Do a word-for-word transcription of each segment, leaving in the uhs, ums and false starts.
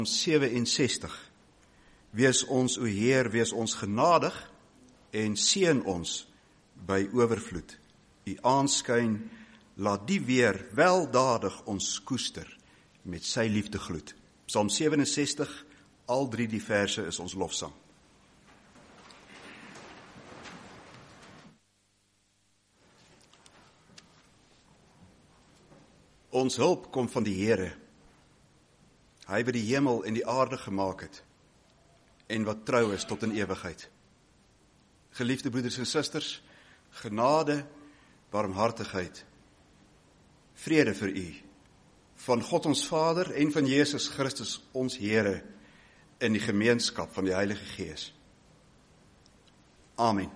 sewe-en-sestig. Wees ons, o Heer, wees ons genadig en seën ons by oorvloed. U aanskyn, laat die weer weldadig ons koester met sy liefdegloed. Psalm sewe-en-sestig, al drie die verse is ons lofsang. Ons hulp kom van die Here, hy wat die hemel en die aarde gemaak het, en wat trou is tot in ewigheid. Geliefde broeders en susters, genade, barmhartigheid, vrede vir u, van God ons Vader en van Jesus Christus ons Here, in die gemeenskap van die Heilige Gees. Amen.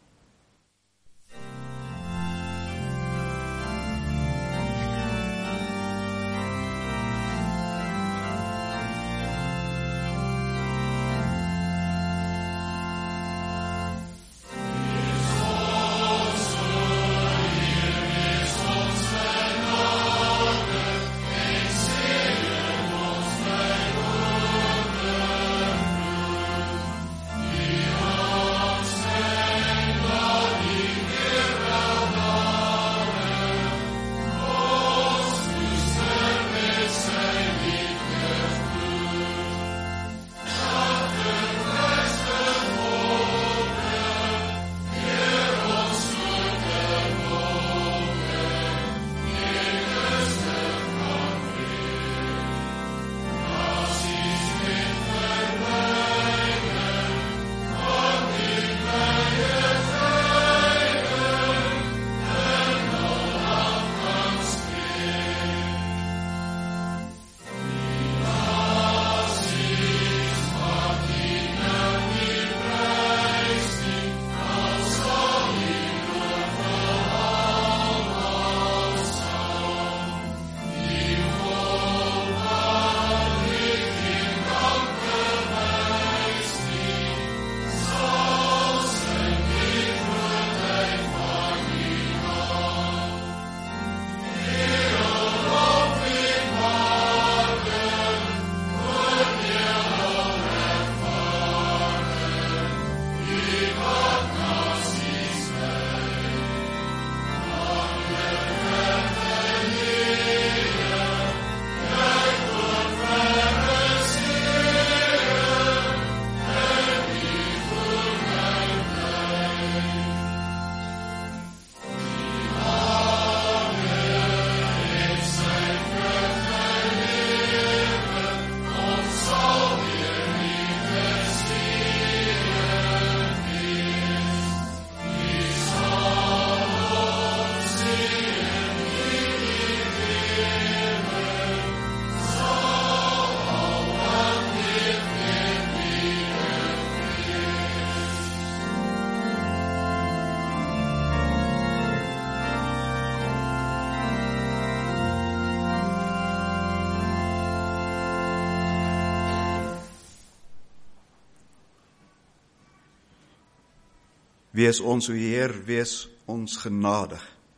Wees ons, o Heer, wees ons genadig.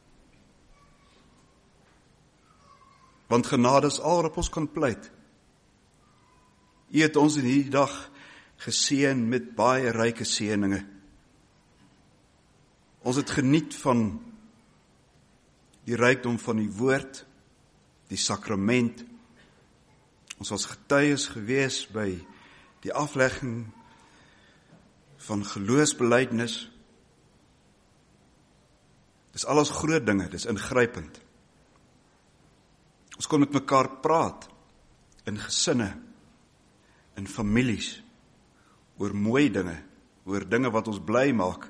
Want genade is al wat ons kan pleit. U het ons in hierdie dag geseën met baie ryke seëninge. Ons het geniet van die rykdom van die woord, die sakrament. Ons was getuies gewees by die aflegging van geloofsbelijdenis. Dis alles groot dinge, dis ingrypend. Ons kon met mekaar praat, in gesinne, in families, oor mooi dinge, oor dinge wat ons bly maak.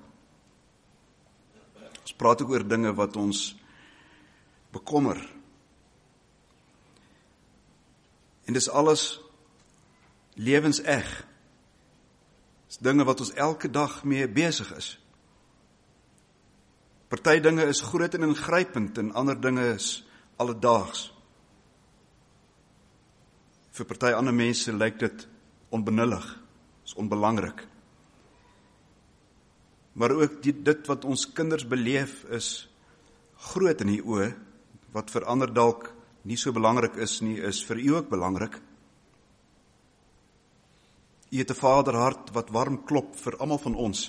Ons praat ook oor dinge wat ons bekommer. En dis alles lewenseg. Dis dinge wat ons elke dag mee besig is. Party dinge is groot en ingrypend en ander dinge is alledaags. Vir party ander mense lyk dit onbenullig, is onbelangrik. Maar ook die, dit wat ons kinders beleef is groot in die oë, wat vir ander dalk nie so belangrik is nie, is vir u ook belangrik. U het 'n Vaderhart wat warm klop vir almal van ons.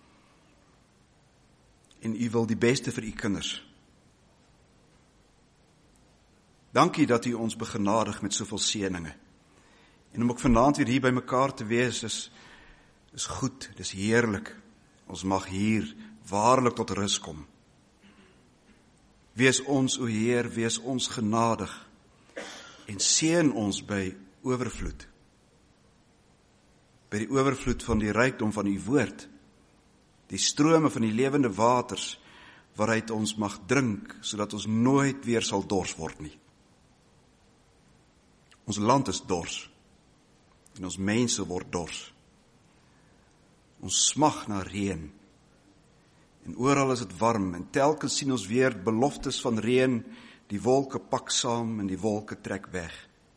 En U wil die beste vir U kinders. Dankie dat U ons begenadig met soveel seëninge. En om ook vanaand weer hier by mekaar te wees is, is goed, dis heerlik. Ons mag hier waarlik tot rus kom. Wees ons, o Heer, wees ons genadig en seën ons by oorvloed. By die oorvloed van die rykdom van U woord, die strome van die lewende waters waaruit ons mag drink, sodat ons nooit weer sal dors word nie. Ons land is dors en ons mense word dors. Ons smag na reën en oral is dit warm en telkens sien ons weer beloftes van reën, die wolke pak saam en die wolke trek weg.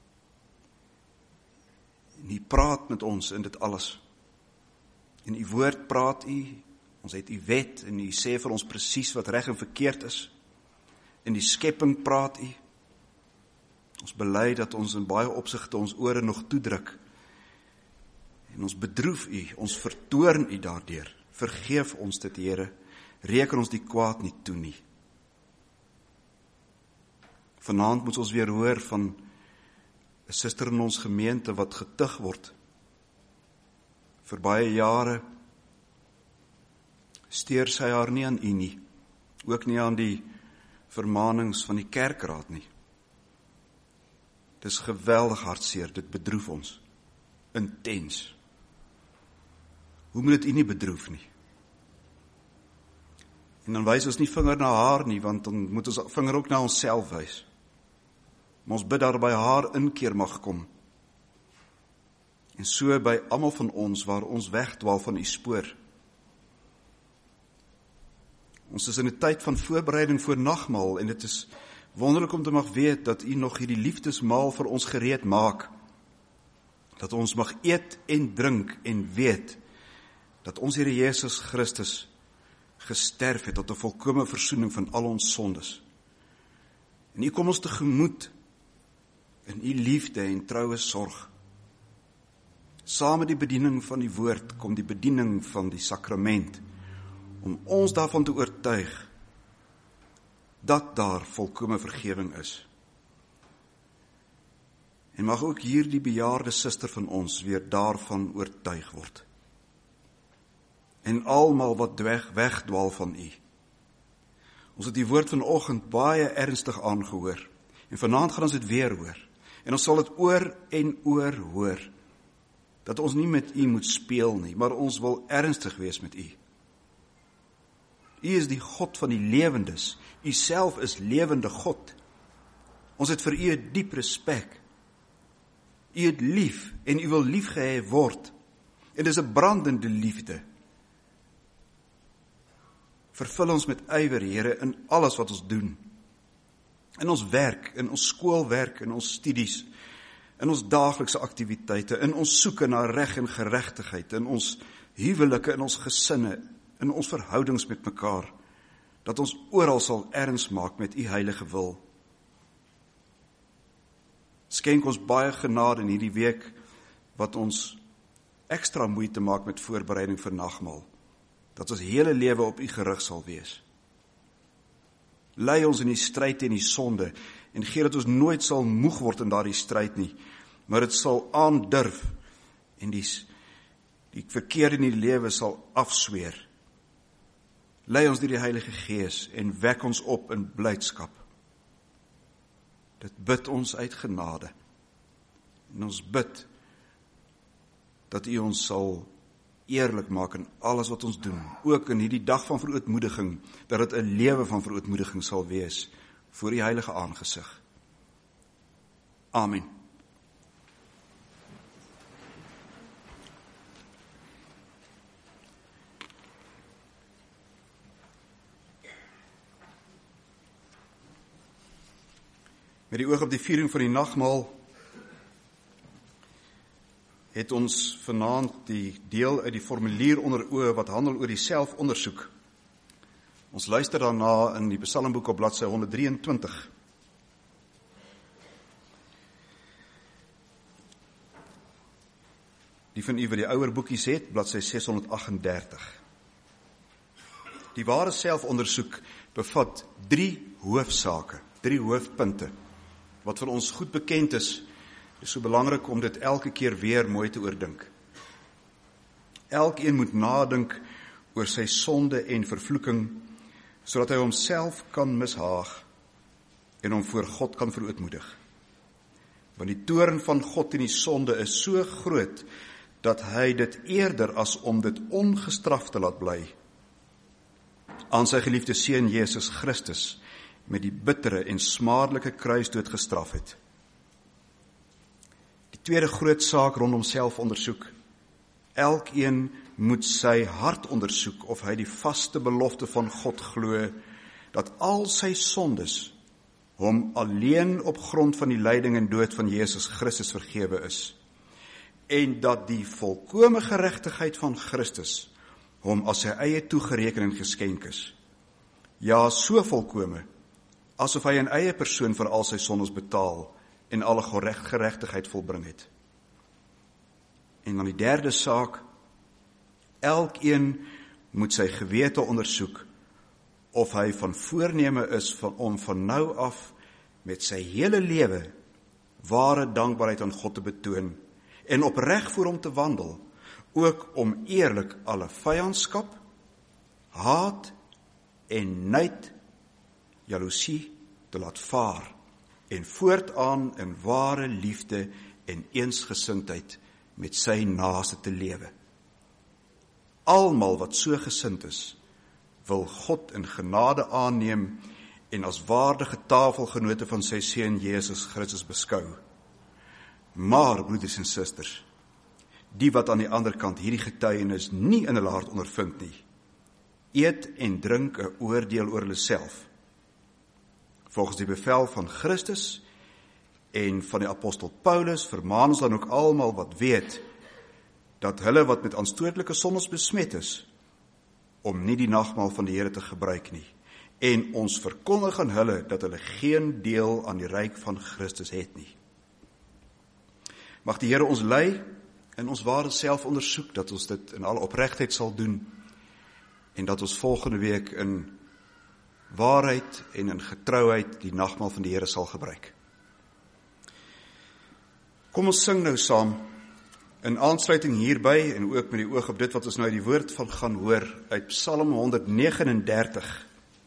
En U praat met ons in dit alles. In U woord praat U, ons het U wet en U sê vir ons presies wat reg en verkeerd is. In die skepping praat U. Ons bely dat ons in baie opsigte ons ore nog toedruk. En ons bedroef U, ons vertoorn U daardeur. Vergeef ons dit, Here. Reken ons die kwaad nie toe nie. Vanaand moet ons weer hoor van 'n suster in ons gemeente wat getuig word. Vir baie jare steur sy haar nie aan U nie, ook nie aan die vermaanings van die kerkraad nie. Dis geweldig hartseer, dit bedroef ons, intens. Hoe moet dit U nie bedroef nie? En dan wys ons nie vinger na haar nie, want dan moet ons vinger ook na onsself wys. Maar ons bid daar by haar inkeer mag kom. En so by almal van ons waar ons wegdwaal van U spoor. Ons is in 'n tyd van voorbereiding voor nagmaal en dit is wonderlik om te mag weet dat U nog hierdie liefdesmaal vir ons gereed maak. Dat ons mag eet en drink en weet dat ons Here Jesus Christus gesterf het tot 'n volkomme versoening van al ons sondes. En U kom ons tegemoet in U liefde en troue sorg. Saam met die bediening van die woord kom die bediening van die sakrament, om ons daarvan te oortuig dat daar volkomme vergewing is. En mag ook hier die bejaarde suster van ons weer daarvan oortuig word. En almal wat weg, wegdwaal van U. Ons het die woord vanoggend baie ernstig aangehoor. En vanaand gaan ons dit weer hoor. En ons sal dit oor en oor hoor. Dat ons nie met U moet speel nie, maar ons wil ernstig wees met U. U is die God van die lewendes. U self is lewende God. Ons het vir U 'n diep respek. U het lief en U wil liefgehê word. En dis 'n brandende liefde. Vervul ons met ywer, Here, in alles wat ons doen. In ons werk, in ons skoolwerk, in ons studies, in ons daaglikse aktiwiteite, in ons soeke na reg en geregtigheid, in ons huwelike, in ons gesinne, in ons verhoudings met mekaar, dat ons oral sal erns maak met U heilige wil. Skenk ons baie genade in hierdie week, wat ons ekstra moeite maak met voorbereiding vir nagmaal, dat ons hele lewe op U gerig sal wees. Lei ons in die stryd en die sonde, en gee dat ons nooit sal moeg word in daardie stryd nie, maar dit sal aandurf, en die, die verkeer in die lewe sal afsweer. Lei ons deur die Heilige Gees, en wek ons op in blydskap. Dit bid ons uit genade, en ons bid, dat U ons sal eerlik maak in alles wat ons doen, ook in hierdie dag van verootmoediging, dat dit 'n lewe van verootmoediging sal wees, voor die heilige aangesig. Amen. Met die oog op die viering van die nagmaal, het ons vanaand die deel uit die formulier onder oë wat handel oor die selfondersoek. Ons luister daarna in die Psalmboek op bladsy honderddrieëntwintig. Die van u wat die ouer boekies het, bladsy ses honderd agt en dertig. Die ware selfondersoek bevat drie hoofsake, drie hoofpunte, wat vir ons goed bekend is. Dit is so belangrik om dit elke keer weer mooi te oordink. Elkeen moet nadink oor sy sonde en vervloeking, sodat hy homself kan mishaag en hom voor God kan verootmoedig. Want die toorn van God in die sonde is so groot, dat hy dit eerder as om dit ongestraf te laat bly, aan sy geliefde seun Jesus Christus met die bittere en smaardelike kruisdood gestraf het. Die tweede groot saak rondom selfondersoek. Elkeen moet sy hart ondersoek of hy die vaste belofte van God glo, dat al sy sondes hom alleen op grond van die lyding en dood van Jesus Christus vergewe is, en dat die volkome geregtigheid van Christus hom as sy eie toegereken en geskenk is. Ja, so volkome, asof hy in eie persoon vir al sy sondes betaal en alle geregtigheid volbring het. En dan die derde saak, elkeen moet sy gewete ondersoek of hy van voorneme is van, om van nou af met sy hele lewe ware dankbaarheid aan God te betoon en opreg voor hom te wandel, ook om eerlik alle vyandskap, haat en nyd, jaloesie te laat vaar en voortaan in ware liefde en eensgesindheid met sy naaste te lewe. Almal wat so gesind is, wil God in genade aanneem en as waardige tafelgenote van sy seun Jesus Christus beskou. Maar, broeders en susters, die wat aan die ander kant hierdie getuienis nie in hulle hart ondervind nie, eet en drink 'n oordeel oor hulle self, volgens die bevel van Christus en van die apostel Paulus vermaan ons dan ook almal wat weet, dat hulle wat met aanstootlike sondes besmet is, om nie die nagmaal van die Here te gebruik nie, en ons verkondig aan hulle dat hulle geen deel aan die ryk van Christus het nie. Mag die Here ons lei in ons ware selfondersoek, dat ons dit in alle opregtheid sal doen, en dat ons volgende week in waarheid en in getrouheid die nagmaal van die Here sal gebruik. Kom ons sing nou saam, in aansluiting hierby, en ook met die oog op dit wat ons nou die woord van gaan hoor, uit Psalm honderd vyf en dertig.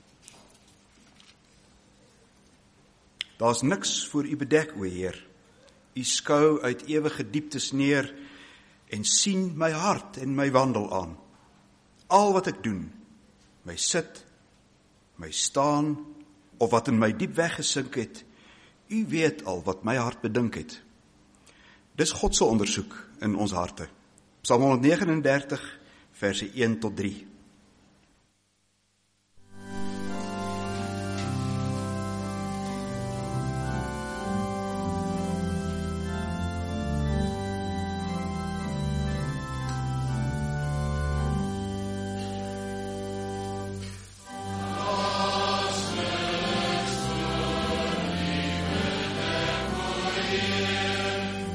Daar is niks voor u bedek, o Heer. U skou uit ewige dieptes neer, en sien my hart en my wandel aan. Al wat ek doen, my sit, my staan, of wat in my diep weggesink het, u weet al wat my hart bedink het. Dis God se ondersoek in ons harte. Psalm honderd vyf en dertig, verse een tot drie.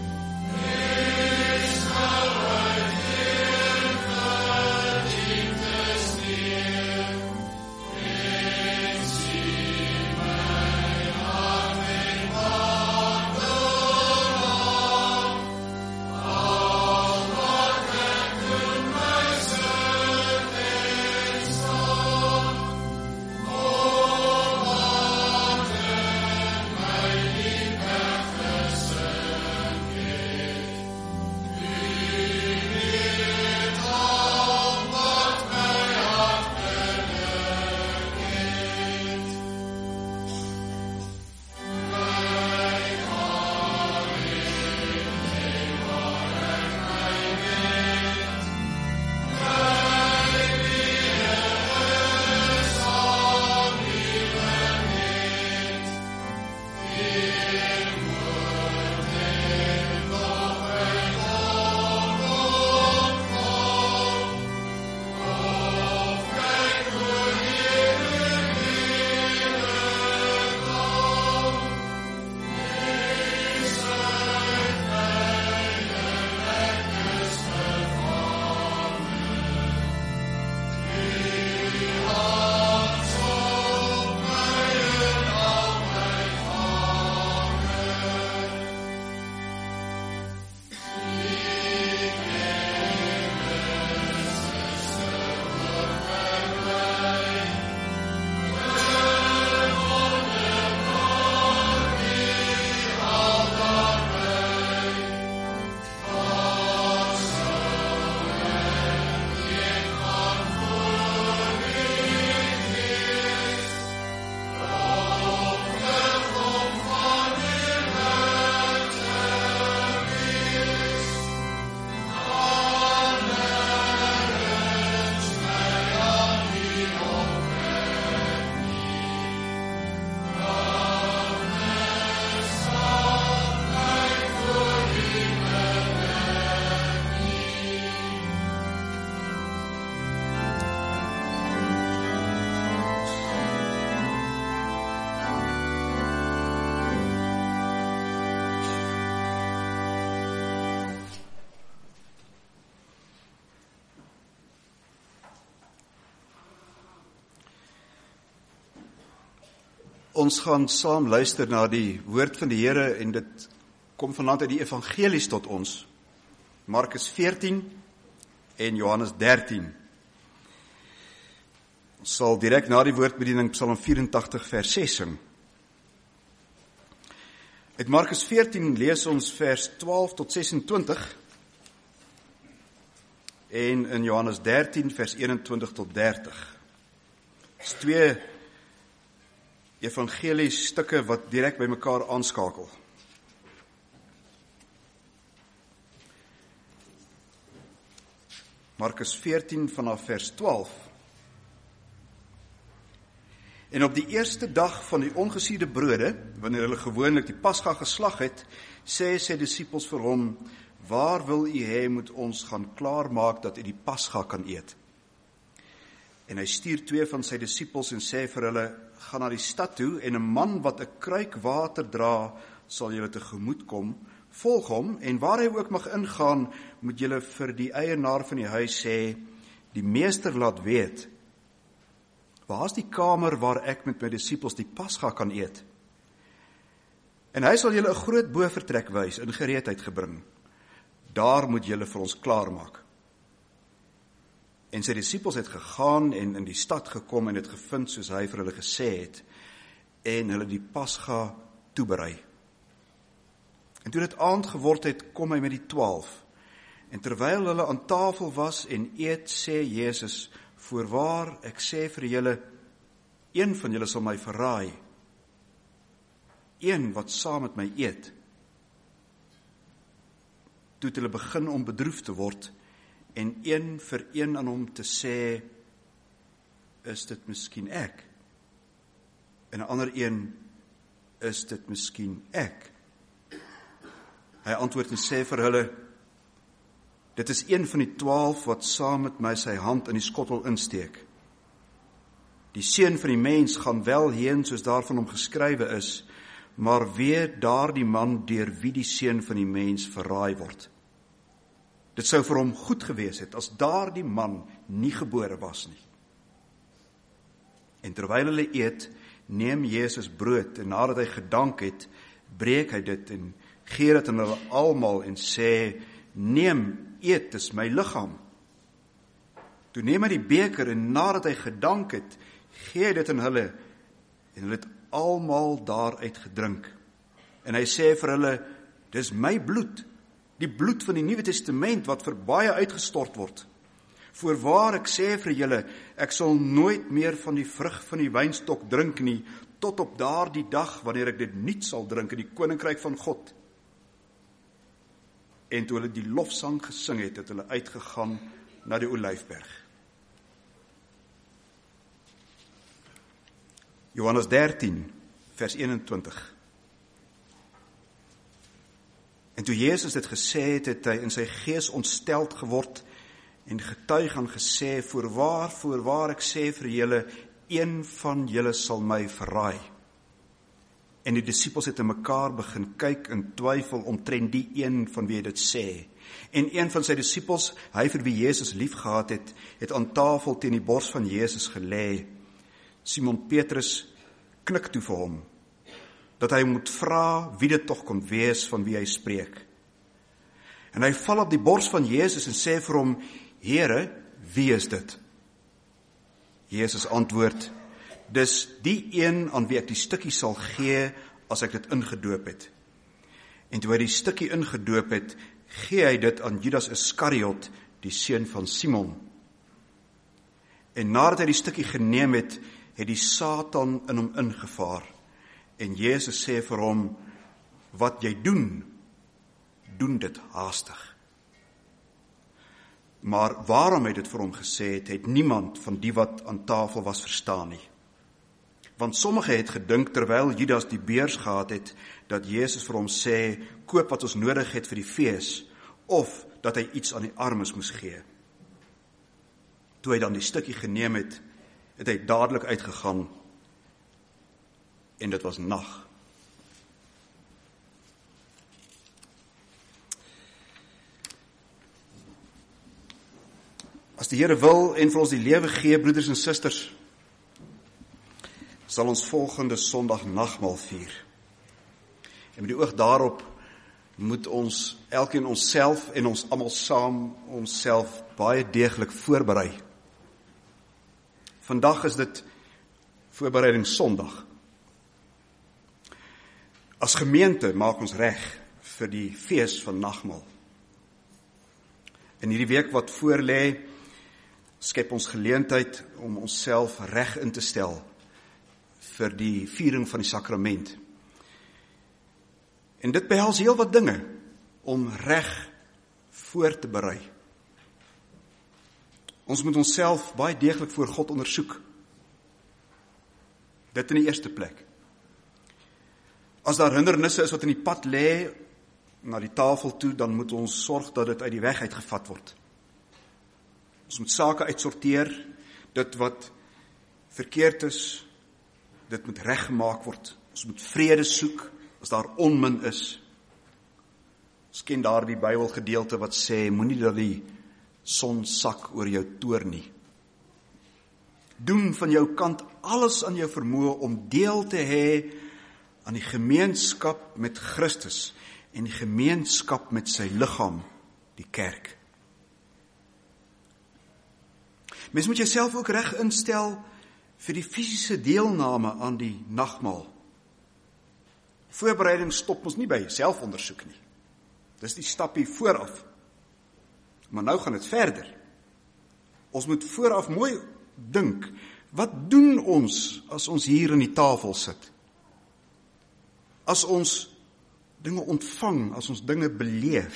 Deep Ons gaan saam luister na die woord van die Here en dit kom vanaand uit die evangelies tot ons. Markus veertien en Johannes dertien. Ons sal direk na die woordbediening Psalm vyerentagtig vers ses sing. Uit Markus veertien lees ons vers twaalf tot ses-en-twintig en in Johannes dertien vers eenentwintig tot dertig. Dit is twee evangelie stukke wat direk by mekaar aanskakel. Markus veertien vanaf vers twaalf. En op die eerste dag van die ongesierde brode, wanneer hulle gewoonlik die Pasga geslag het, sê sy disippels vir hom, waar wil u hê moet ons gaan klaarmaak dat u die Pasga kan eet? En hy stuur twee van sy disippels en sê vir hulle, gaan na die stad toe en 'n man wat 'n kruik water dra, sal julle tegemoet kom, volg hom en waar hy ook mag ingaan, moet julle vir die eienaar van die huis sê, die meester laat weet, waar is die kamer waar ek met my disippels die Pasga kan eet? En hy sal julle 'n groot bovertrek wys, in gereedheid gebring. Daar moet julle vir ons klaarmaak. En sy disippels het gegaan en in die stad gekom en het gevind soos hy vir hulle gesê het, en hulle die Pasga toeberei. En toe dit aand geword het, kom hy met die twaalf. En terwyl hulle aan tafel was en eet, sê Jesus, voorwaar, ek sê vir julle, een van julle sal my verraai, een wat saam met my eet. Toe het hulle begin om bedroef te word, en een vir een aan hom te sê, is dit miskien ek? En 'n ander een, is dit miskien ek? Hy antwoord en sê vir hulle, dit is een van die twaalf wat saam met my sy hand in die skottel insteek. Die seun van die mens gaan wel heen soos daarvan hom geskrywe is, maar wee daardie man deur wie die seun van die mens verraai word. Dit sou vir hom goed gewees het as daardie man nie gebore was nie. En terwyl hulle eet, neem Jesus brood en nadat hy gedank het, breek hy dit en gee dit aan hulle almal en sê, neem, eet, dis my liggaam. Toe neem hy die beker en nadat hy gedank het, gee hy dit aan hulle en hulle het almal daaruit gedrink. En hy sê vir hulle, dis my bloed, die bloed van die Nuwe Testament wat vir baie uitgestort word. Voorwaar ek sê vir julle, ek sal nooit meer van die vrug van die wynstok drink nie, tot op daardie dag wanneer ek dit nuut sal drink in die koninkryk van God. En toe hulle die lofsang gesing het, het hulle uitgegaan na die Olyfberg. Johannes dertien, vers eenentwintig. En toe Jesus dit gesê het, het hy in sy gees ontsteld geword en getuig en gesê, voorwaar, voorwaar ek sê vir julle, een van julle sal my verraai. En die disippels het in mekaar begin kyk in twyfel omtrent die een van wie hy dit sê. En een van sy disippels, hy vir wie Jesus lief gehad het, het aan tafel teen die bors van Jesus gelê. Simon Petrus knik toe vir hom, dat hy moet vra wie dit tog kon wees van wie hy spreek. En hy val op die bors van Jesus en sê vir hom, Here, wie is dit? Jesus antwoord, dis die een aan wie ek die stukkie sal gee as ek dit ingedoop het. En toe hy die stukkie ingedoop het, gee hy dit aan Judas Iskariot, die seun van Simon. En nadat hy die stukkie geneem het, het die Satan in hom ingevaar. En Jesus sê vir hom, wat jy doen, doen dit haastig. Maar waarom hy dit vir hom gesê het, het niemand van die wat aan tafel was verstaan nie. Want sommige het gedink, terwyl Judas die beurs gehad het, dat Jesus vir hom sê, koop wat ons nodig het vir die fees, of dat hy iets aan die armes moes gee. Toe hy dan die stukkie geneem het, het hy dadelik uitgegaan, en dit was nag. As die Here wil en vir ons die lewe gee, broeders en susters, sal ons volgende Sondag nagmaal vier. En met die oog daarop moet ons elkeen onsself en ons almal saam onsself baie deeglik voorberei. Vandag is dit voorbereiding Sondag. As gemeente maak ons reg vir die fees van nagmaal. In hierdie week wat voorlê, skep ons geleentheid om onsself reg in te stel vir die viering van die sakrament. En dit behels heel wat dinge om reg voor te berei. Ons moet onsself baie deeglik voor God ondersoek. Dit in die eerste plek. As daar hindernisse is wat in die pad lê na die tafel toe, dan moet ons sorg dat dit uit die weg uitgevat word. Ons moet sake uitsorteer, dit wat verkeerd is, dit moet reggemaak word. Ons moet vrede soek, as daar onmin is. Ons ken daar die Bybelgedeelte wat sê, moenie dat die son sak oor jou toorn nie. Doen van jou kant alles aan jou vermoë om deel te hê aan die gemeenskap met Christus en die gemeenskap met sy liggaam, die kerk. Mens moet jouself ook reg instel vir die fisiese deelname aan die nagmaal. Voorbereiding stop ons nie by selfondersoek nie. Dis die stappie vooraf. Maar nou gaan dit verder. Ons moet vooraf mooi dink, wat doen ons as ons hier aan die tafel sit? As ons dinge ontvang, as ons dinge beleef.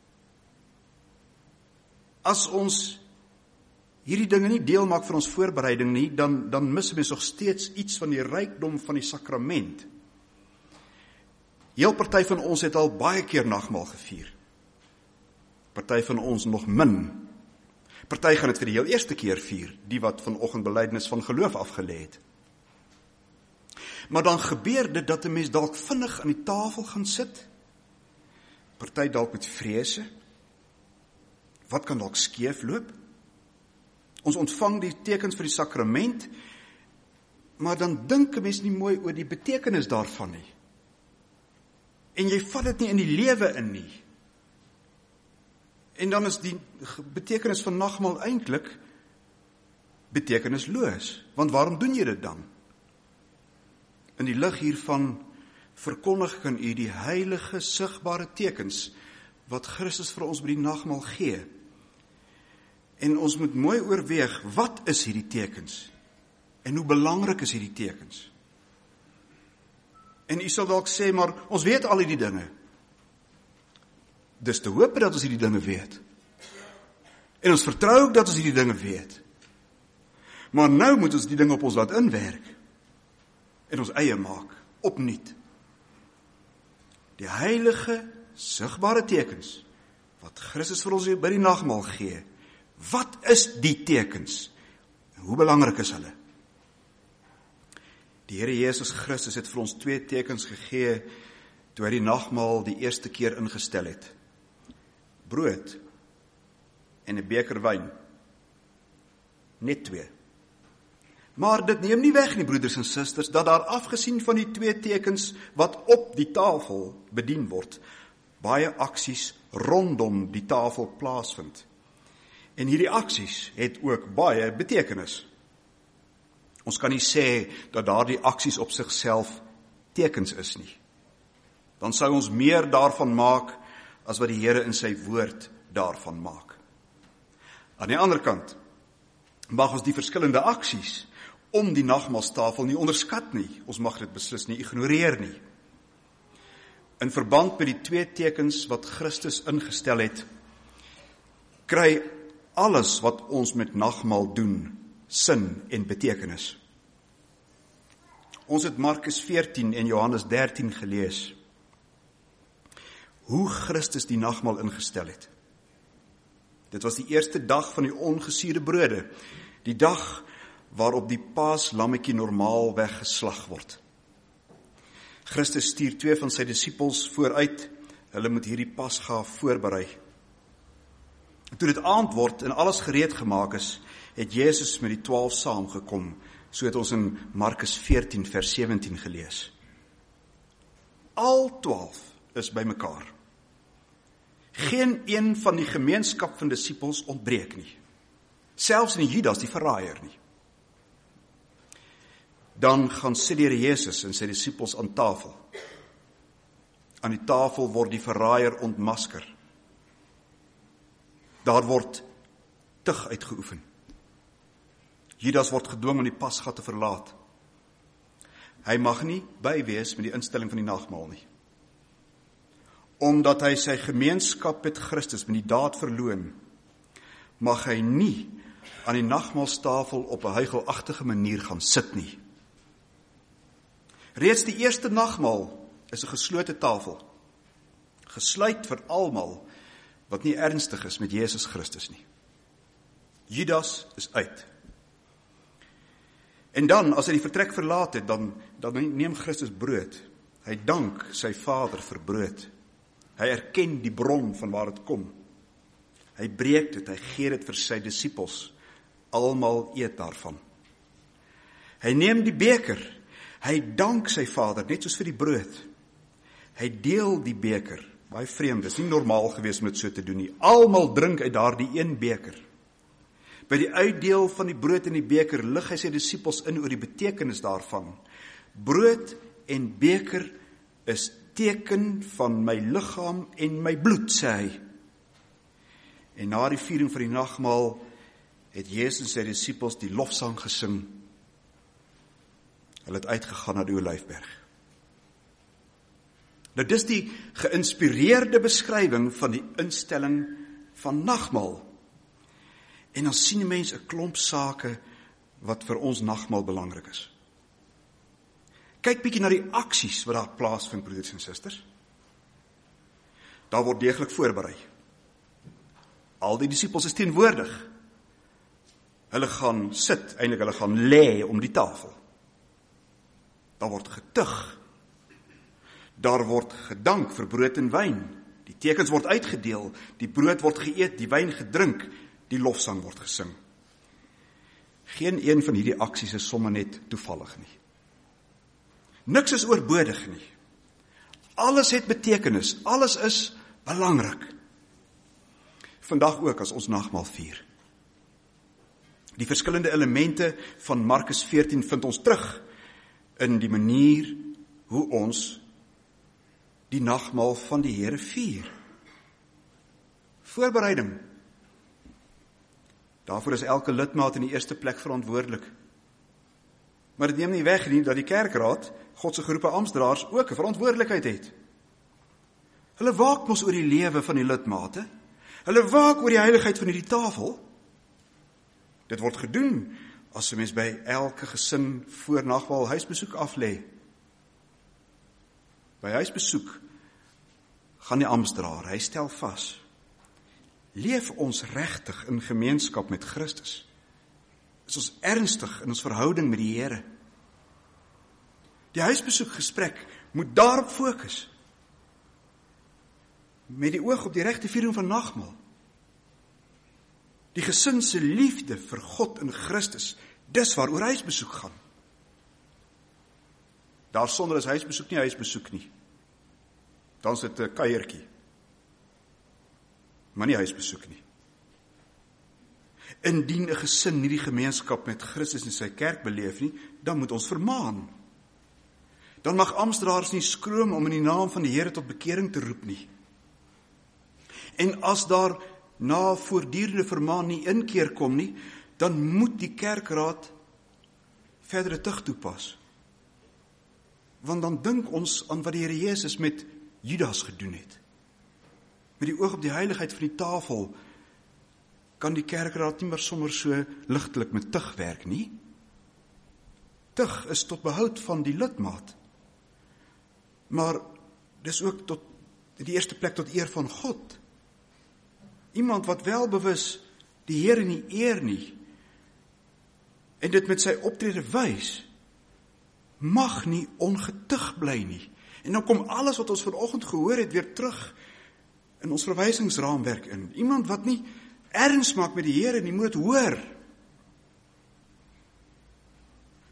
As ons hierdie dinge nie deel maak van ons voorbereiding nie, dan, dan mis mens nog steeds iets van die rykdom van die sakrament. Heel party van ons het al baie keer nagmaal gevier. Party van ons nog min. Party gaan dit vir die heel eerste keer vier, die wat vanoggend belydenis van geloof afgelê het. Maar dan gebeur dit dat 'n mens dalk vinnig aan die tafel gaan sit. Party dalk met vrese. Wat kan dalk skeef loop? Ons ontvang die tekens vir die sakrament, maar dan dink 'n mens nie mooi oor die betekenis daarvan nie. En jy vat dit nie in die lewe in nie. En dan is die betekenis van nagmaal eintlik betekenisloos. Want waarom doen jy dit dan? In die lig hiervan verkondig ek aan u die heilige, sigbare tekens wat Christus vir ons by die nagmaal gee. En ons moet mooi oorweeg, wat is hierdie tekens? En hoe belangrik is hierdie tekens? En u sal dalk sê, maar ons weet al hierdie dinge. Dis te hoop dat ons hierdie dinge weet. En ons vertrou ook dat ons hierdie dinge weet. Maar nou moet ons die dinge op ons laat inwerk. En ons eie maak, opnuut. Die heilige, sigbare tekens, wat Christus vir ons by die nagmaal gee. Wat is die tekens? Hoe belangrik is hulle? Die Here Jesus Christus het vir ons twee tekens gegee, toe hy die nagmaal die eerste keer ingestel het. Brood en 'n beker wyn. Net twee. Maar dit neem nie weg nie, broeders en susters, dat daar afgesien van die twee tekens wat op die tafel bedien word, baie aksies rondom die tafel plaasvind. En hierdie aksies het ook baie betekenis. Ons kan nie sê dat daardie aksies op sigself tekens is nie. Dan sou ons meer daarvan maak as wat die Here in sy woord daarvan maak. Aan die ander kant mag ons die verskillende aksies om die nagmaalstafel nie onderskat nie. Ons mag dit beslis nie ignoreer nie. In verband met die twee tekens wat Christus ingestel het, kry alles wat ons met nagmaal doen sin en betekenis. Ons het Markus veertien en Johannes dertien gelees. Hoe Christus die nagmaal ingestel het. Dit was die eerste dag van die ongesuurde brode, die dag waarop die paaslammetjie normaal weggeslag word. Christus stuur twee van sy disippels vooruit, hulle moet hierdie pasga voorberei. En toe dit aand word en alles gereed gemaak is, het Jezus met die twaalf saamgekom So het ons in Markus veertien vers sewentien gelees. Al twaalf is by mekaar. Geen een van die gemeenskap van disippels ontbreek nie. Selfs nie Judas die verraaier nie. Dan gaan sit die Here Jesus en sy disippels aan tafel. Aan die tafel word die verraaier ontmasker. Daar word tug uitgeoefen. Judas word gedwing om die pasga te verlaat. Hy mag nie bywees met die instelling van die nagmaal nie. Omdat hy sy gemeenskap met Christus met die daad verloon, mag hy nie aan die nagmaalstafel op 'n huigelagtige manier gaan sit nie. Reeds die eerste nagmaal is 'n geslote tafel, gesluit vir almal wat nie ernstig is met Jesus Christus nie. Judas is uit. En dan, as hy die vertrek verlaat het, dan, dan neem Christus brood. Hy dank sy Vader vir brood. Hy erken die bron van waar dit kom. Hy breek dit, hy gee dit vir sy disippels. Almal eet daarvan. Hy neem die beker. Hy dank sy Vader, net soos vir die brood. Hy deel die beker. Baie vreemd, dis nie normaal gewees om dit so te doen nie. Almal drink uit daardie een beker. By die uitdeel van die brood en die beker lig hy sy disippels in oor die betekenis daarvan. Brood en beker is teken van my liggaam en my bloed, sê hy. En na die viering van die nagmaal het Jesus en sy disippels die lofsang gesing. Hulle het uitgegaan na die Olyfberg. Nou dis die geïnspireerde beskrywing van die instelling van nagmaal. En dan sien die mens 'n klomp sake wat vir ons nagmaal belangrik is. Kyk bietjie na die aksies wat daar plaasvind, broeders en susters. Daar word deeglik voorberei. Al die disippels is teenwoordig. Hulle gaan sit, eintlik hulle gaan lê om die tafel. Daar word getug. Daar word gedank vir brood en wyn. Die tekens word uitgedeel, die brood word geëet, die wyn gedrink, die lofsang word gesing. Geen een van hierdie aksies is sommer net toevallig nie. Niks is oorbodig nie. Alles het betekenis, alles is belangrik. Vandag ook as ons nagmaal vier. Die verskillende elemente van Markus veertien vind ons terug in die manier hoe ons die nagmaal van die Here vier. Voorbereiding. Daarvoor is elke lidmaat in die eerste plek verantwoordelik. Maar dit neem nie weg nie dat die kerkraad, God se geroepe amptdraers, ook 'n verantwoordelikheid het. Hulle waak mos oor die lewe van die lidmate. Hulle waak oor die heiligheid van hierdie tafel. Dit word gedoen as 'n mens by elke gesin voor nagmaal huisbesoek aflê. By huisbesoek gaan die amptdraer, hy stel vas: leef ons regtig in gemeenskap met Christus? Is ons ernstig in ons verhouding met die Here? Die huisbesoekgesprek moet daarop fokus. Met die oog op die regte viering van nagmaal. Die gesin se liefde vir God in Christus, dis waaroor huisbesoek gaan. Daarsonder is huisbesoek nie huisbesoek nie. Dan is dit 'n kuiertjie. Maar nie huisbesoek nie. Indien 'n gesin nie die gemeenskap met Christus en sy kerk beleef nie, dan moet ons vermaan. Dan mag amptdraers nie skroom om in die naam van die Here tot bekering te roep nie. En as daar na voortdurende vermaan nie inkeer kom nie, dan moet die kerkraad verdere tug toepas. Want dan dink ons aan wat die Here Jesus met Judas gedoen het. Met die oog op die heiligheid van die tafel kan die kerkraad nie meer sommer so ligtelik met tug werk nie. Tug is tot behoud van die lidmaat. Maar dis ook tot in die eerste plek tot eer van God. Iemand wat wel bewus die Here nie eer nie en dit met sy optrede wys, mag nie ongetug bly nie. En dan kom alles wat ons vanoggend gehoor het weer terug in ons verwysingsraamwerk in. Iemand wat nie erns maak met die Here nie, moet dit hoor.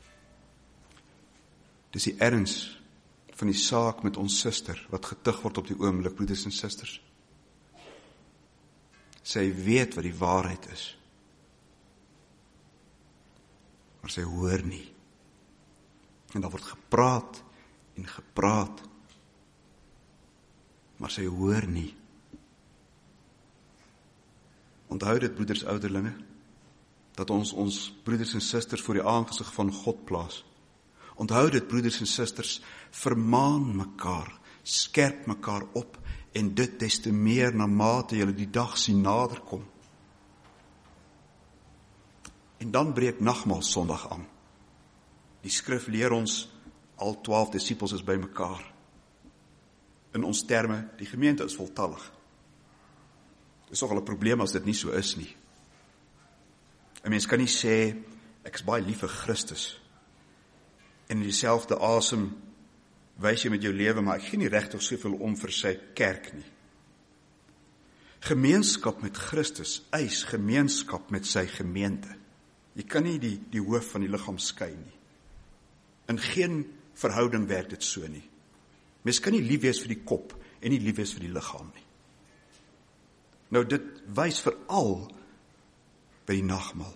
Dis die erns van die saak met ons suster, wat getuig word op die oomblik, broeders en susters. Sy weet wat die waarheid is, maar sy hoor nie. En daar word gepraat en gepraat, maar sy hoor nie. Onthou dit, broeders ouderlinge, dat ons ons broeders en susters voor die aangesig van God plaas. Onthou dit, broeders en susters, vermaan mekaar, skerp mekaar op, en dit des te meer na mate julle die dag sien naderkom. En dan breek nagmaal Sondag aan. Die skrif leer ons, al twaalf disippels is by mekaar. In ons terme, die gemeente is voltallig. Dit is nogal 'n probleem as dit nie so is nie. 'n Mens kan nie sê, ek is baie lief vir Christus, en in dieselfde asem wys jy met jou lewe, maar ek gee nie regtig soveel om vir sy kerk nie. Gemeenskap met Christus eis gemeenskap met sy gemeente. Jy kan nie die, die hoof van die liggaam skei nie. In geen verhouding werk dit so nie. Mens kan nie lief wees vir die kop en nie lief wees vir die liggaam nie. Nou dit wys veral by die nagmaal.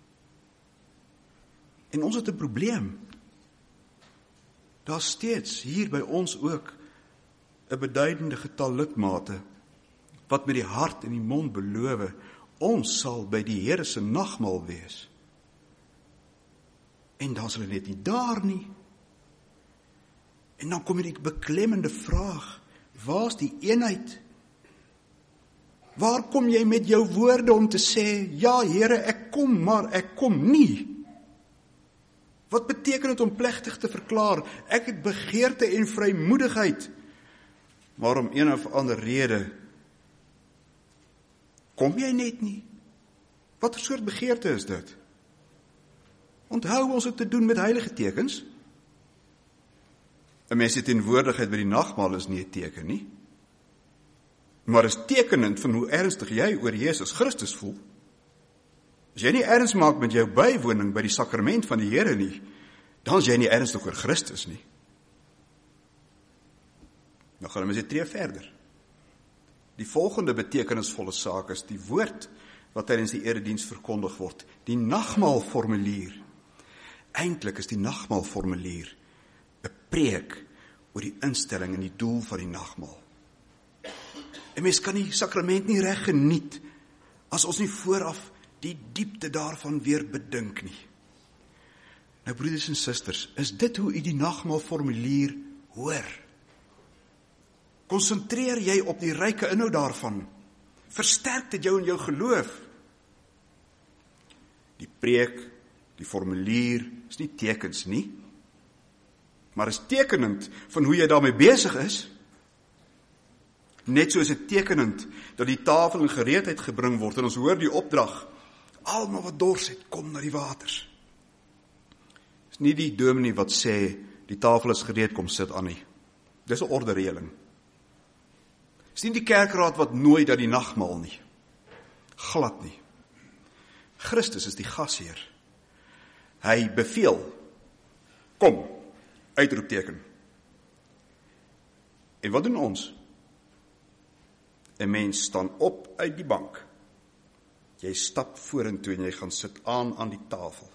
En ons het 'n probleem. Daar steeds hier by ons ook 'n beduidende getal lidmate wat met die hart en die mond beloof, ons sal by die Here se nagmaal wees. En dan is hulle net nie daar nie. En dan kom hier die beklemmende vraag, waar is die eenheid? Waar kom jy met jou woorde om te sê, ja Here, ek kom, maar ek kom nie? Wat beteken dit om plegtig te verklaar, ek het begeerte en vrymoedigheid, maar om een of ander rede, kom jy net nie? Wat 'n soort begeerte is dit? Onthou ons het te doen met heilige tekens. 'n Mens se teenwoordigheid by die nagmaal is nie 'n teken nie, maar is tekenend van hoe ernstig jy oor Jesus Christus voel. As jy nie erns maak met jou bywoning by die sakrament van die Here nie, dan is jy nie ernstig oor Christus nie. Nou gaan ons 'n tree verder. Die volgende betekenisvolle saak is die woord wat tydens die erediens verkondig word, die nagmaalformulier. Eintlik is die nagmaalformulier 'n preek oor die instelling en die doel van die nagmaal. En mens kan die sakrament nie reg geniet as ons nie vooraf die diepte daarvan weer bedink nie. Nou broeders en susters, is dit hoe u die nagmaalformulier hoor? Konsentreer jy op die ryke inhoud daarvan? Versterk dit jou in jou geloof? Die preek, die formulier, is nie tekens nie, maar is tekenend van hoe jy daarmee besig is. Net so is dit tekenend dat die tafel in gereedheid gebring word, en ons hoor die opdrag, almal wat dors het, kom na die waters. Is nie die dominee wat sê, die tafel is gereed, kom sit aan nie. Dis 'n ordereëling. Is nie die kerkraad wat nooi dat die nagmaal nie. Glad nie. Christus is die gasheer. Hy beveel, kom, uitroepteken. En wat doen ons? 'n Mens staan op uit die bank. Jy stap vorentoe en jy gaan sit aan aan die tafel.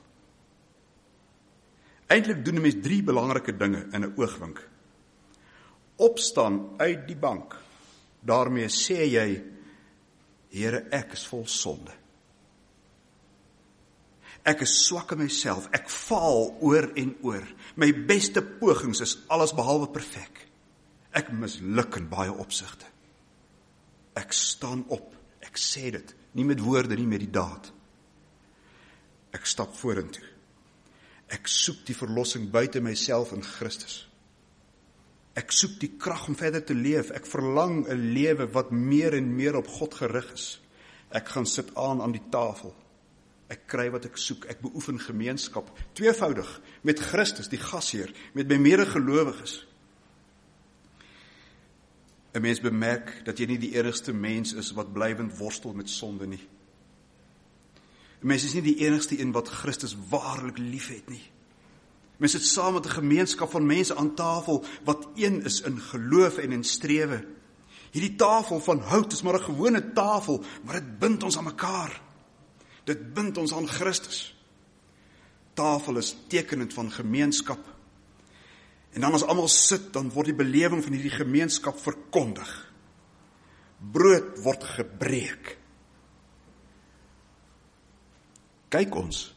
Eintlik doen 'n mens drie belangrike dinge in 'n oogwink. Opstaan uit die bank. Daarmee sê jy, Here, ek is vol sonde. Ek is swak in myself, ek faal oor en oor. My beste pogings is alles behalwe perfek. Ek misluk in baie opsigte. Ek staan op, ek sê dit, nie met woorde, nie met die daad. Ek stap vorentoe. Ek soek die verlossing buite myself in Christus. Ek soek die krag om verder te leef. Ek verlang 'n lewe wat meer en meer op God gerig is. Ek gaan sit aan aan die tafel. Ek kry wat ek soek. Ek beoefen gemeenskap, tweevoudig, met Christus, die gasheer, met my medegelowiges. 'n Mens bemerk dat jy nie die enigste mens is wat blywend worstel met sonde nie. 'n Mens is nie die enigste een wat Christus waarlik lief het nie. Mens sit saam met 'n gemeenskap van mense aan tafel wat een is in geloof en in strewe. Hierdie tafel van hout is maar 'n gewone tafel, maar dit bind ons aan mekaar. Dit bind ons aan Christus. Tafel is tekenend van gemeenskap. En dan as almal sit, dan word die belewing van hierdie gemeenskap verkondig. Brood word gebreek. Kyk ons,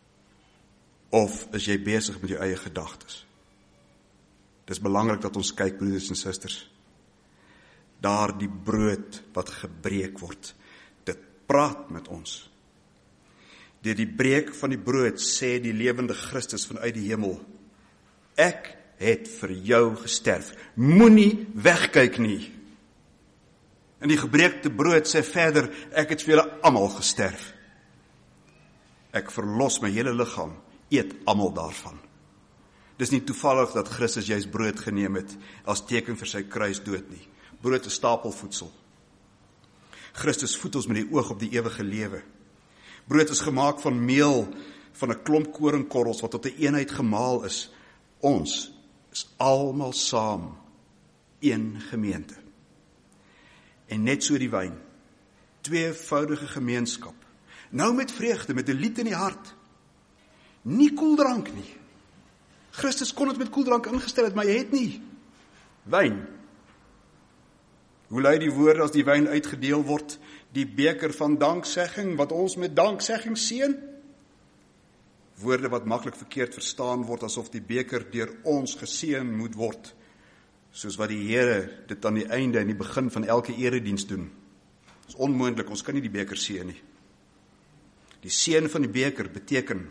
of is jy besig met jou eie gedagtes? Dis belangrik dat ons kyk, broeders en susters. Daar die brood wat gebreek word, dit praat met ons. Deur die breek van die brood sê die lewende Christus vanuit die hemel, ek het vir jou gesterf. Moenie wegkyk nie. En die gebreekte brood sê verder, ek het vir julle almal gesterf. Ek verlos my hele liggaam, eet almal daarvan. Dis nie toevallig dat Christus juist brood geneem het as teken vir sy kruisdood nie. Brood is stapelvoedsel. Christus voed ons met die oog op die ewige lewe. Brood is gemaak van meel, van 'n klomp koringkorrels wat tot 'n eenheid gemaal is. Ons is almal saam een gemeente. En net so die wyn, tweevoudige gemeenskap. Nou met vreugde, met 'n lied in die hart. Nie koeldrank nie. Christus kon dit met koeldrank ingestel het, maar jy het nie. Wyn. Hoe lui die woorde as die wyn uitgedeel word? Die beker van danksegging, wat ons met danksegging seën? Woorde wat maklik verkeerd verstaan word, asof die beker deur ons geseën moet word, soos wat die Here dit aan die einde en die begin van elke erediens doen. Dit is onmoontlik, ons kan nie die beker seën nie. Die seën van die beker beteken,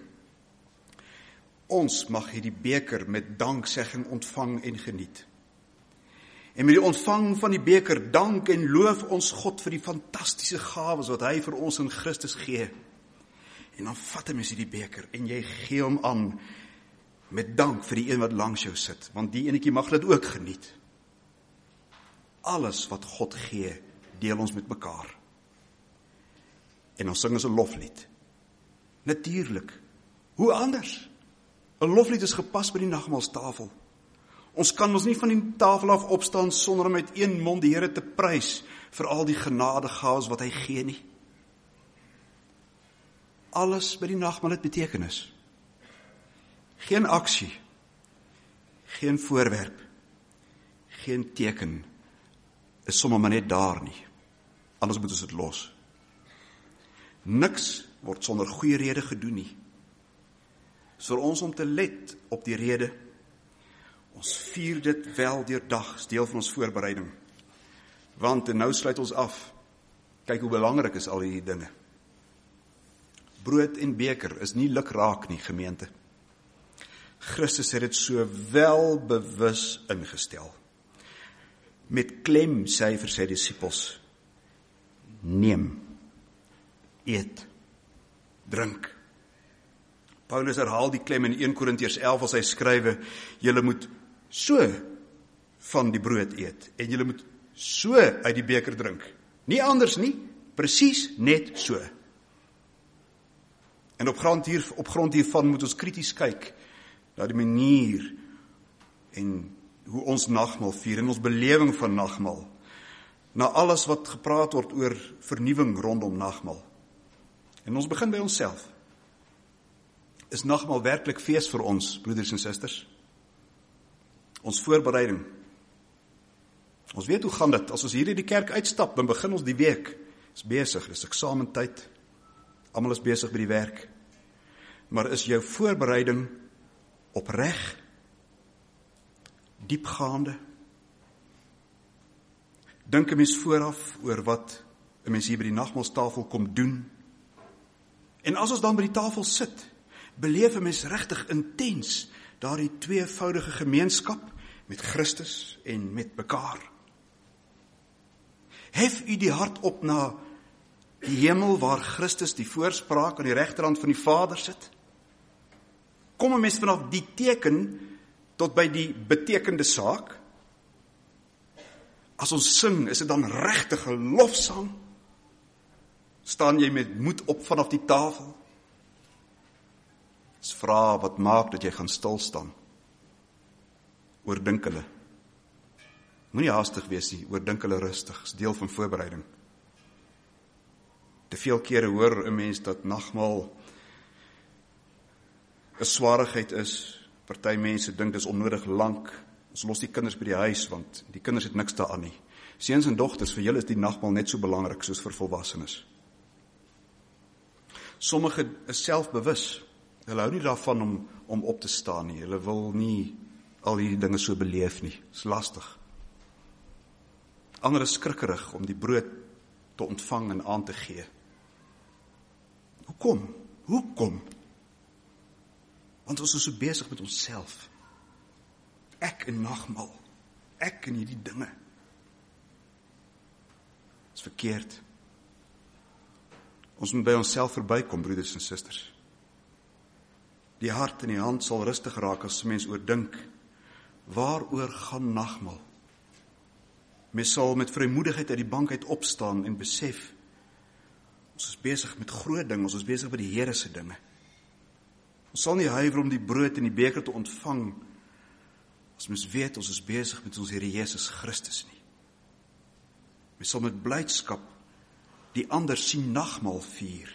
ons mag hierdie beker met danksegging ontvang en geniet. En met die ontvang van die beker dank en loof ons God vir die fantastiese gawes wat hy vir ons in Christus gee. En dan vat hy mens hierdie beker en jy gee hom aan met dank vir die een wat langs jou sit, want die enetjie mag dit ook geniet. Alles wat God gee, deel ons met mekaar. En ons sing ons 'n loflied. Natuurlik. Hoe anders? 'n Loflied is gepas by die nagmaalstafel. Ons kan ons nie van die tafel af opstaan sonder om met een mond die Here te prys vir al die genadegawes wat hy gee nie. Alles by die nagmaal het betekenis. Geen aksie, geen voorwerp, geen teken is sommer maar net daar nie. Anders moet ons dit los. Niks word sonder goeie rede gedoen nie. Vir ons om te let op die rede, ons vier dit wel deurdag, is deel van ons voorbereiding. Want, en nou sluit ons af, kyk hoe belangrik is al hierdie dinge. Brood en beker is nie lukraak nie, gemeente. Christus het dit so wel bewus ingestel. Met klem sê hy vir sy disippels, neem, eet, drink. Paulus herhaal die klem in een Korintiërs elf as hy skrywe, julle moet so van die brood eet, en julle moet so uit die beker drink. Nie anders nie, presies net so. En op grond, hier, op grond hiervan moet ons krities kyk na die manier en hoe ons nagmaal vier, en ons belewing van nagmaal, na alles wat gepraat word oor vernuwing rondom nagmaal. En ons begin by onsself. Is nagmaal werklik fees vir ons, broeders en susters? Ons voorbereiding. Ons weet hoe gaan dit. As ons hier in die kerk uitstap, dan begin ons die week. Is besig, dis eksamentyd. Almal is besig by die werk. Maar is jou voorbereiding opreg? Diepgaande? Dink 'n mens vooraf oor wat 'n mens hier by die nagmaalstafel kom doen? En as ons dan by die tafel sit, beleef 'n mens regtig intens daardie tweevoudige gemeenskap met Christus en met mekaar. Hef u die hart op na die hemel waar Christus die voorspraak aan die regterhand van die Vader sit? Kom 'n mens vanaf die teken tot by die betekende saak? As ons sing, is dit dan regtig 'n lofsang? Staan jy met moed op vanaf die tafel? Is vrae wat maak dat jy gaan stil staan. Oordink hulle. Moenie haastig wees nie, oordink hulle rustig, is deel van voorbereiding. Te veel kere hoor 'n mens dat nagmaal 'n swaarigheid is. Party mense dink dis onnodig lank. Ons los die kinders by die huis, want die kinders het niks daaraan nie. Seuns en dogters, vir julle is die nagmaal net so belangrik soos vir volwassenes. Sommige is selfbewus. Hulle hou nie daarvan om, om op te staan nie. Hulle wil nie al hierdie dinge so beleef nie. Dis lastig. Ander is skrikkerig om die brood te ontvang en aan te gee. Hoekom? Hoekom? Want ons is so besig met onsself. Ek en nagmaal. Ek en hierdie dinge. Dis verkeerd. Ons moet by onsself verbykom, broeders en susters. Die hart en die hand sal rustig raak as mens oordink, waaroor gaan nagmaal? Mens sal met vrymoedigheid uit die bank uit opstaan en besef, ons is besig met groot dinge, ons is besig met die Here se dinge. Ons sal nie huiwer om die brood en die beker te ontvang, as mens weet, ons is besig met ons Here Jesus Christus nie. Mens sal met blydskap die ander sien nagmaal vier.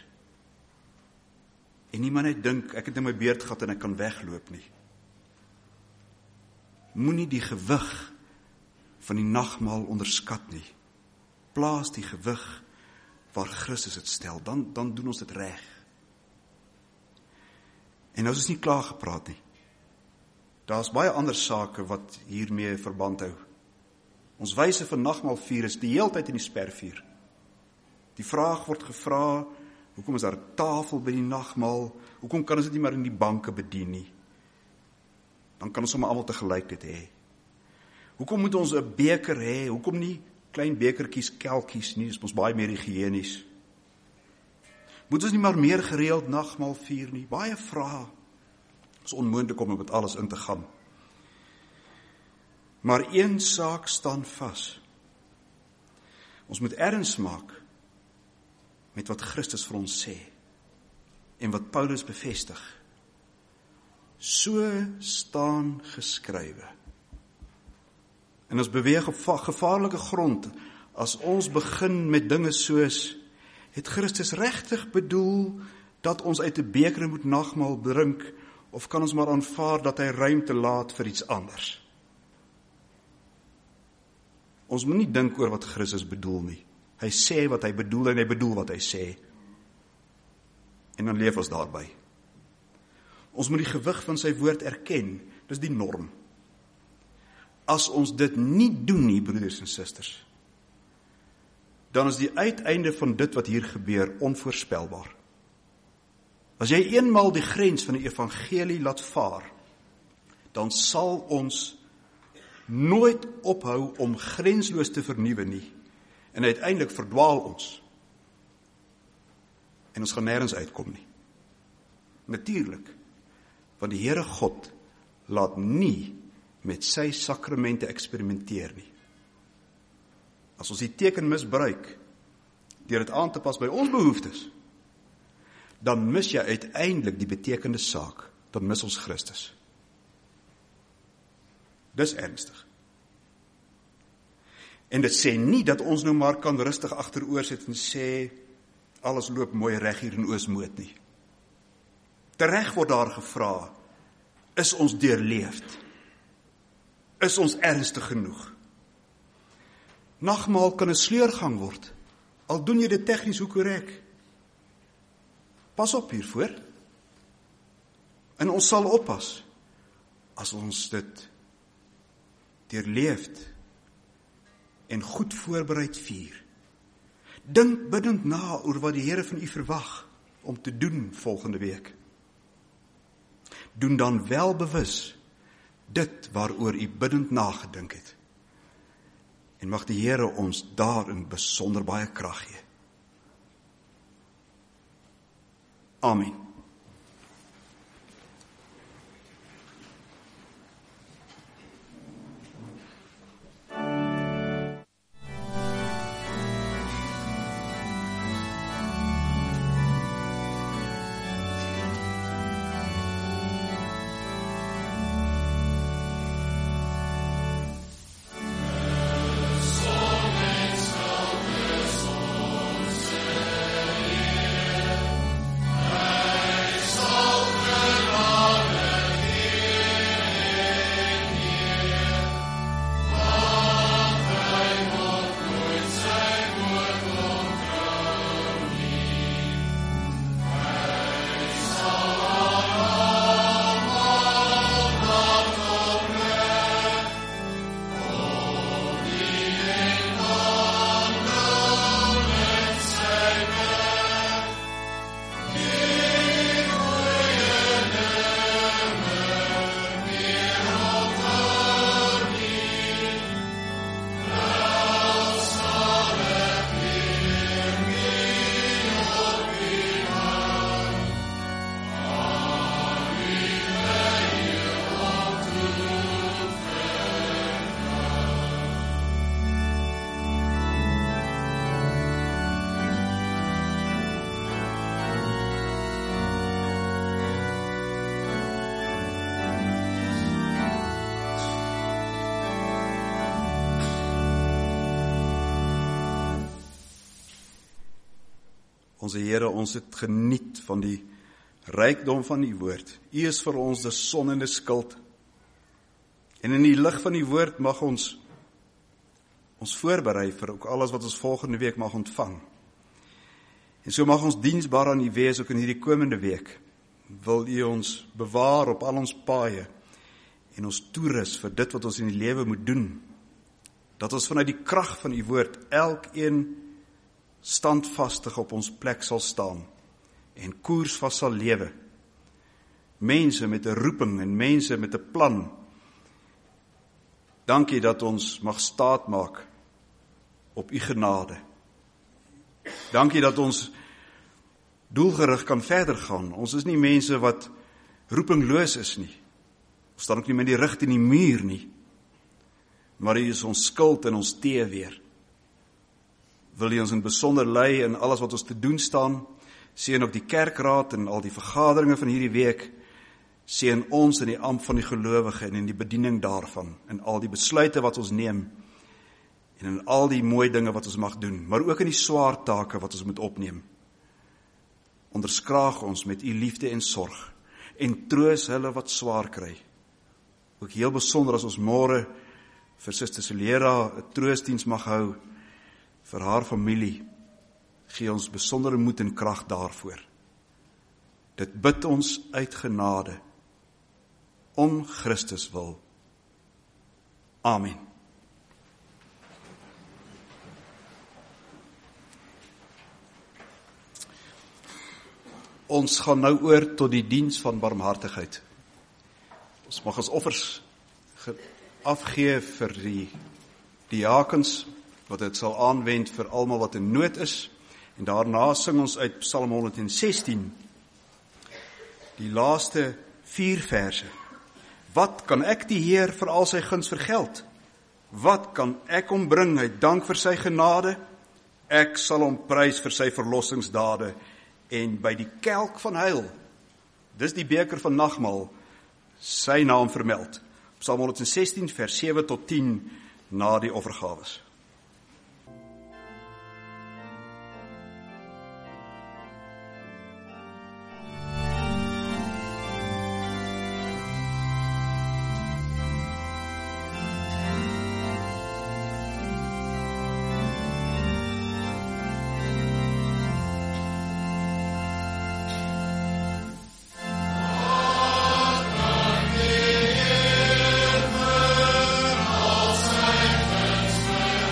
En niemand net dink, ek het in my beerd gehad en ek kan wegloop nie. Moenie die gewig van die nagmaal onderskat nie. Plaas die gewig waar Christus het stel, dan, dan doen ons dit reg. En nou is ons nie klaar gepraat nie. Daar is baie ander sake wat hiermee verband hou. Ons wyse van nagmaal vier is die heeltyd in die spervuur. Die vraag word gevra, hoekom is daar 'n tafel by die nagmaal? Hoekom kan ons dit nie maar in die banke bedien nie? Dan kan ons sommer almal tegelyk dit hê. Hoekom moet ons 'n beker hê? Hoekom nie klein bekertjies, kelkies nie? Dis mos baie meer higiënies. Moet ons nie maar meer gereeld nagmaal vier nie? Baie vrae. Dit is onmoontlik om met alles in te gaan. Maar een saak staan vas. Ons moet erns maak met wat Christus vir ons sê en wat Paulus bevestig. So staan geskrywe. En ons beweeg op gevaarlike grond as ons begin met dinge soos, het Christus regtig bedoel dat ons uit 'n beker moet nagmaal drink, of kan ons maar aanvaar dat hy ruimte laat vir iets anders? Ons moet nie dink oor wat Christus bedoel nie. Hy sê wat hy bedoel en hy bedoel wat hy sê. En dan leef ons daarby. Ons moet die gewig van sy woord erken. Dis die norm. As ons dit nie doen nie, broeders en susters, dan is die uiteinde van dit wat hier gebeur onvoorspelbaar. As jy eenmaal die grens van die evangelie laat vaar, dan sal ons nooit ophou om grensloos te vernuwe nie. En uiteindelik verdwaal ons. En ons gaan nêrens uitkom nie. Natuurlik, want die Here God laat nie met sy sakramente eksperimenteer nie. As ons die teken misbruik, deur dit aan te pas by ons behoeftes, dan mis jy uiteindelik die betekende saak, dan mis ons Christus. Dis ernstig. En dit sê nie dat ons nou maar kan rustig agteroor sit en sê, alles loop mooi reg hier in Oosmoed nie. Tereg word daar gevra, is ons deurleefd? Is ons ernstig genoeg? Nagmaal kan 'n sleurgang word, al doen jy dit tegnies hoe korrek. Pas op hiervoor. En ons sal oppas, as ons dit deurleefd en goed voorbereid vier. Dink bidend na oor wat die Here van u verwag om te doen volgende week. Doen dan wel bewus dit waaroor u bidend nagedink het. En mag die Here ons daarin besonder baie krag gee. Amen. Onse Here, ons het geniet van die rykdom van die woord. U is vir ons die son en die skild. En in die lig van die woord mag ons ons voorberei vir ook alles wat ons volgende week mag ontvang. En so mag ons diensbaar aan U wees ook in hierdie komende week. Wil U ons bewaar op al ons paaie en ons toerus vir dit wat ons in die lewe moet doen. Dat ons vanuit die krag van U woord elkeen standvastig op ons plek sal staan en koersvas sal lewe. Mense met 'n roeping en mense met 'n plan. Dankie dat ons mag staat maak op U genade. Dankie dat ons doelgerig kan verder gaan. Ons is nie mense wat roepingloos is nie. Ons staan ook nie met die rug teen die muur nie. Maar U is ons skild en ons teeweer. Wil U ons in besonder lei in alles wat ons te doen staan. Seën ook die kerkraad en al die vergaderinge van hierdie week. Seën ons in die ampt van die gelowige en in die bediening daarvan. In al die besluite wat ons neem. En in al die mooi dinge wat ons mag doen. Maar ook in die swaar take wat ons moet opneem. Onderskraag ons met U liefde en sorg. En troos hulle wat swaar kry. Ook heel besonder as ons môre vir Suster Celera 'n troostdiens mag hou. Vir haar familie. Gee ons besondere moed en krag daarvoor. Dit bid ons uit genade. Om Christus wil. Amen. Ons gaan nou oor tot die diens van barmhartigheid. Ons mag ons offers afgee vir die diakens, wat dit sal aanwend vir almal wat in nood is. En daarna sing ons uit Psalm honderdsestien, die laaste vier verse. Wat kan ek die Heer vir al sy guns vergeld? Wat kan ek hom bring uit dank vir sy genade? Ek sal hom prys vir sy verlossingsdade en by die kelk van heil, dis die beker van nagmaal, sy naam vermeld. Psalm honderdsestien vers sewe tot tien na die offergawes. Als hij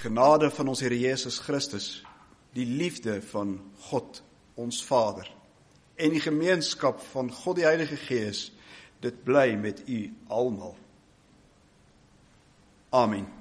genade van ons Here Jesus Christus, die liefde van God, ons Vader, en die gemeenskap van God die Heilige Gees, dit bly met u almal. Amen.